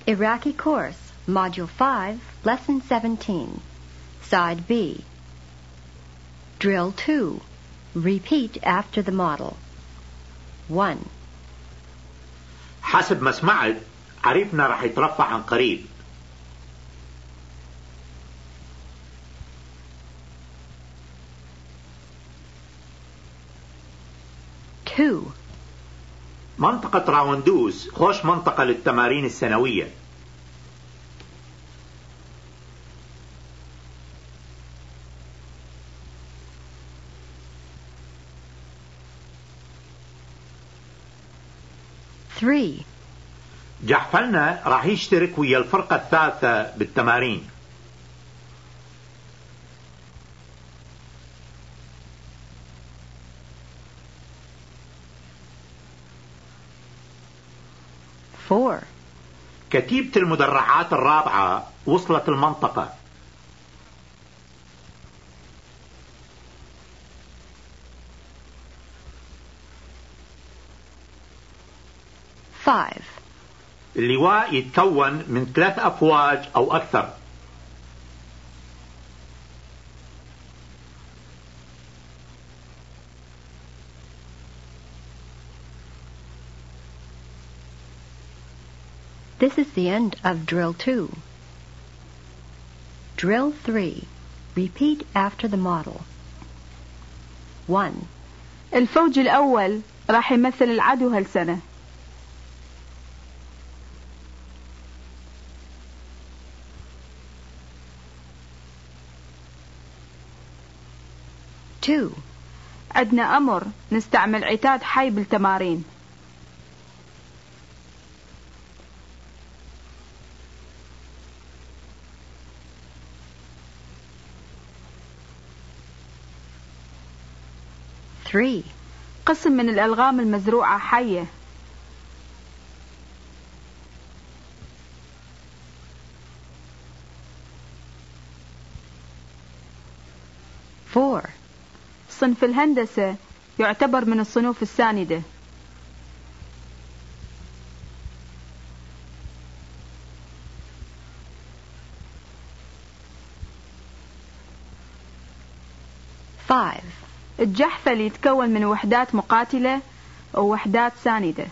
Iraqi Course, Module 5, Lesson 17, Side B. Drill 2. Repeat after the model. 1. حسب ما سمعت عرفنا رح يترفع عن قريب. 2. منطقة راوندوز خوش منطقة للتمارين السنوية. 3. جحفلنا راح يشترك ويا الفرقة الثالثة بالتمارين. 4. كتيبة المدرعات الرابعة وصلت المنطقة. 5. اللواء يتكون من 3 أفواج أو أكثر. 'This is the end of Drill 2. Drill 3. Repeat after the model. 1. الفوج الأول راح يمثل العدو هالسنة. 2. عدنا أمر نستعمل عتاد حي بالتمارين. 3. قسم من الألغام المزروعة حية. 4. صنف الهندسة يعتبر من الصنوف الساندة. 5. الجحفل يتكون من وحدات مقاتلة ووحدات ساندة.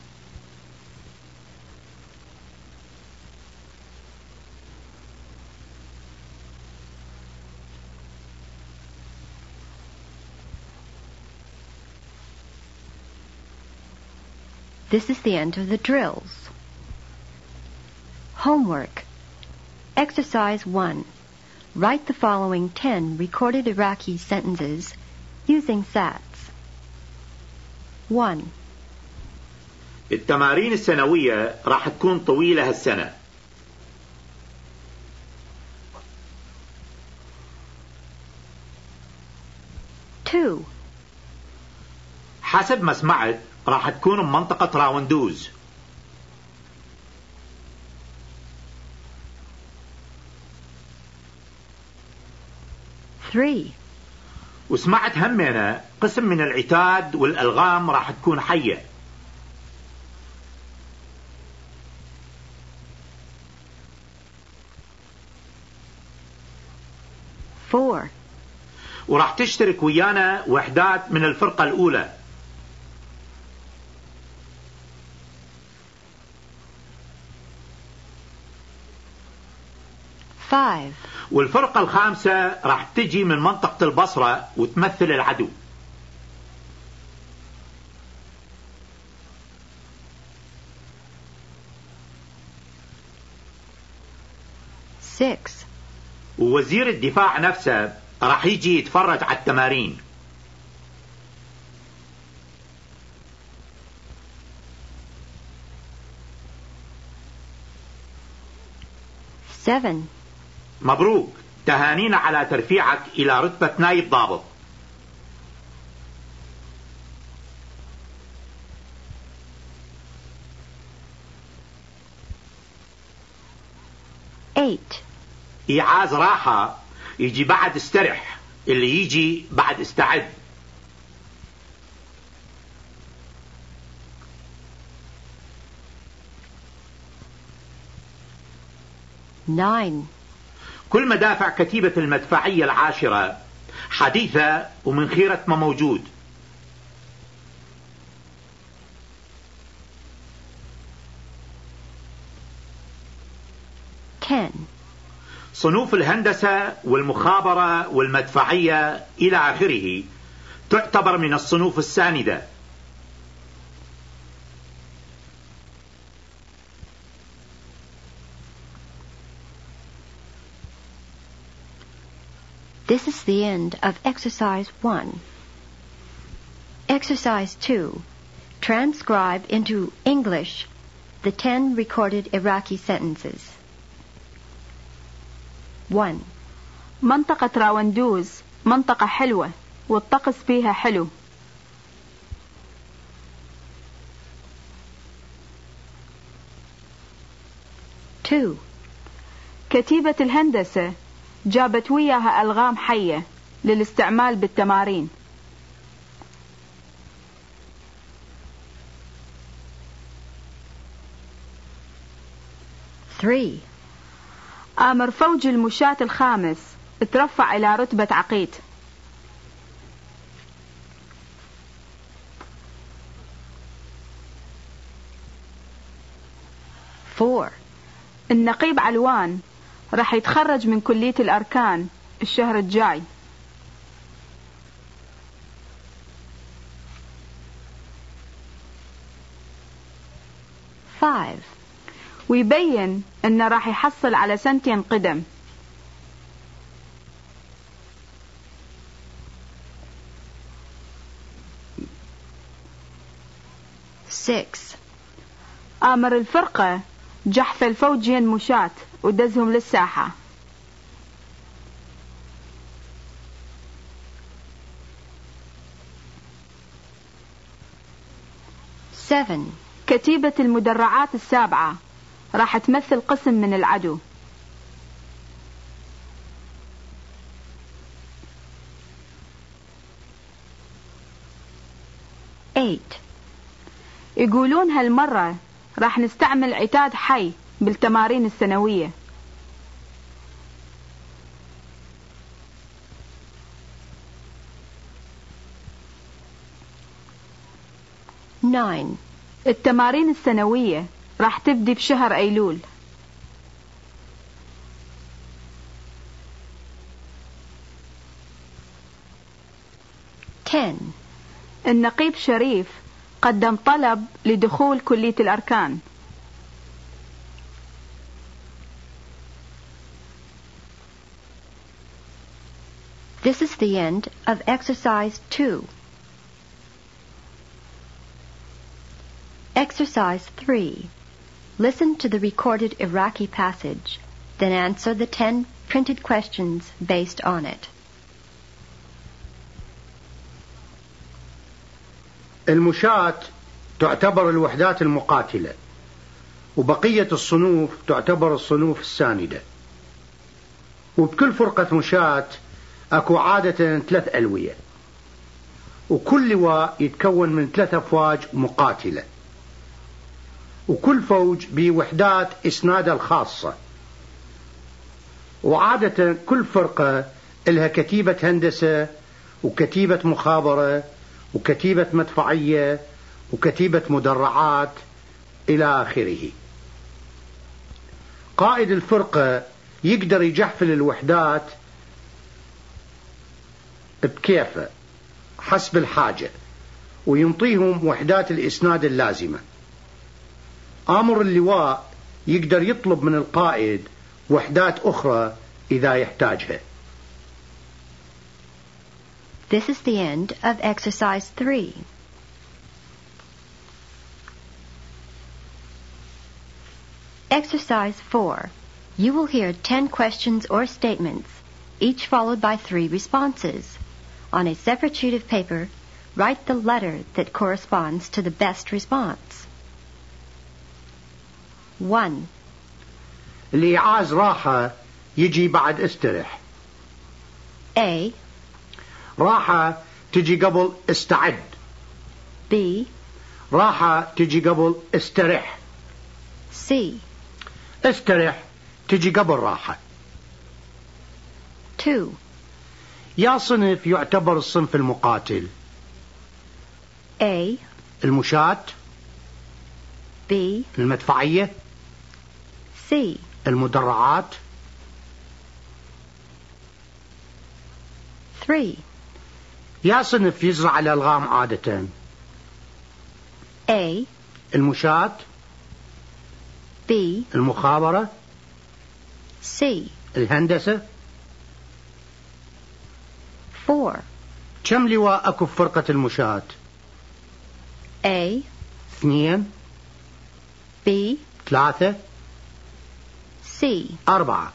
'This is the end of the drills. Homework. Exercise 1. Write the following 10 recorded Iraqi sentences using SATs. 1. التمارين السنوية راح تكون طويلة هالسنة. 2. حسب ما سمعت راح تكون بمنطقة راوندوز. 3. وسمعت همنا قسم من العتاد والألغام راح تكون حية. 4. وراح تشترك ويانا وحدات من الفرقة الأولى. 5. والفرقة الخامسة راح تجي من منطقة البصرة وتمثل العدو. 6. ووزير الدفاع نفسه راح يجي يتفرج على التمارين. 7. مبروك، تهانينا على ترفيعك إلى رتبة نايب ضابط. 8. إيعاز راحة يجي بعد استرح، اللي يجي بعد استعد. 9. كل مدافع كتيبة المدفعية العاشرة حديثة ومن خيرة ما موجود. 10. صنوف الهندسة والمخابرة والمدفعية إلى آخره تعتبر من الصنوف الساندة. 'This is the end of Exercise 1. Exercise 2. Transcribe into English the 10 recorded Iraqi sentences. 1. منطقة راوندوز منطقة حلوة والطقس فيها حلو. 2. كتيبة الهندسة جابت وياها ألغام حية للاستعمال بالتمارين. 3. آمر فوج المشاة الخامس ترفع إلى رتبة عقيد. 4. النقيب علوان راح يتخرج من كلية الأركان الشهر الجاي. 5. ويبين انه راح يحصل على 2 سنين قدم. 6. آمر الفرقة جحف الفوجين مشاة ودزهم للساحة. 7. كتيبة المدرعات السابعة راح تمثل قسم من العدو. 8. يقولون هالمرة راح نستعمل عتاد حي بالتمارين السنوية. 9. التمارين السنوية راح تبدي في شهر أيلول. 10. النقيب شريف قدم طلب لدخول كلية الأركان. 'This is the end of Exercise 2. Exercise 3. Listen to the recorded Iraqi passage, then answer the 10 printed questions based on it. المشاة تعتبر الوحدات المقاتلة، وبقية الصنوف تعتبر الصنوف الساندة. وبكل فرقة مشاة أكو عادة 3 ألوية، وكل لواء يتكون من 3 أفواج مقاتلة، وكل فوج بوحدات إسنادها الخاصة. وعادة كل فرقة لها كتيبة هندسة وكتيبة مخابرة وكتيبة مدفعية وكتيبة مدرعات إلى آخره. قائد الفرقة يقدر يجحفل الوحدات بكيفه حسب الحاجة، وينطيهم وحدات الإسناد اللازمة. آمر اللواء يقدر يطلب من القائد وحدات أخرى إذا يحتاجها. This is the end of Exercise 3. Exercise 4. You will hear 10 questions or statements, each followed by 3 responses. On a separate sheet of paper, write the letter that corresponds to the best response. 1. الإعاز راحة يجي بعد استرح. A. راحة تجي قبل استعد. B. راحة تجي قبل استرح. C. استرح تجي قبل راحة. 2. يا صنف يعتبر الصنف المقاتل؟ A, المشاة، B, المدفعية، C, المدرعات. 3. يا صنف يزرع الألغام عادة؟ A, المشاة، B, المخابرة، C. الهندسة. 4. كم لواء أكو فرقة المشاة؟ A, 2، B, 3، C. 4.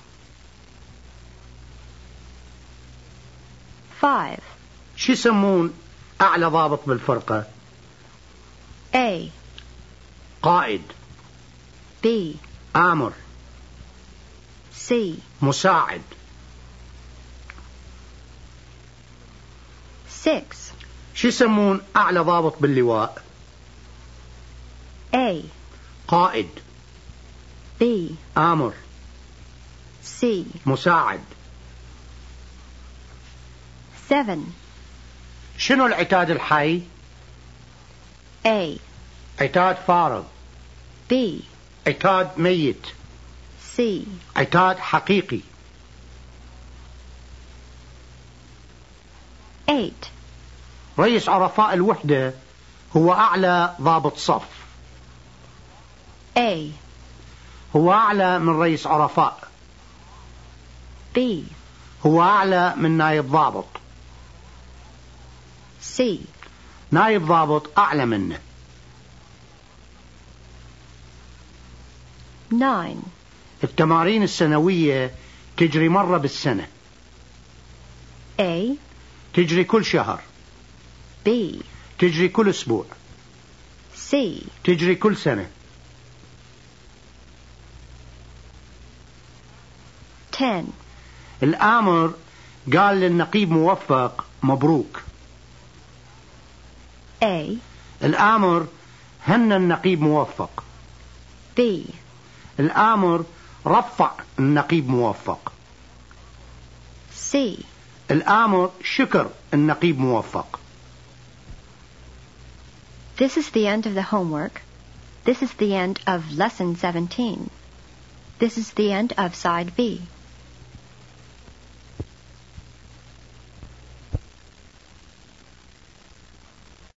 5. شو يسمون أعلى ضابط بالفرقة؟ A, قائد، B, آمر، C. مساعد. 6. شو يسمون أعلى ضابط باللواء؟ A, قائد، B, آمر، C. مساعد. 7. شنو العتاد الحي؟ A, عتاد فارغ، B, عتاد ميت، C. عتاد حقيقي. 8. رئيس عرفاء الوحدة هو أعلى ضابط صف. A, هو أعلى من رئيس عرفاء. B, هو أعلى من نائب ضابط. C. نائب ضابط أعلى منه. 9. التمارين السنوية تجري مرة بالسنة. A, تجري كل شهر. B, تجري كل أسبوع. C. تجري كل سنة. 10. الآمر قال للنقيب موفق مبروك. A, الآمر هنى النقيب موفق. B, الآمر رفع النقيب موفق. C. الآمر شكر النقيب موفق. This is the end of the homework. This is the end of Lesson 17. This is the end of Side B.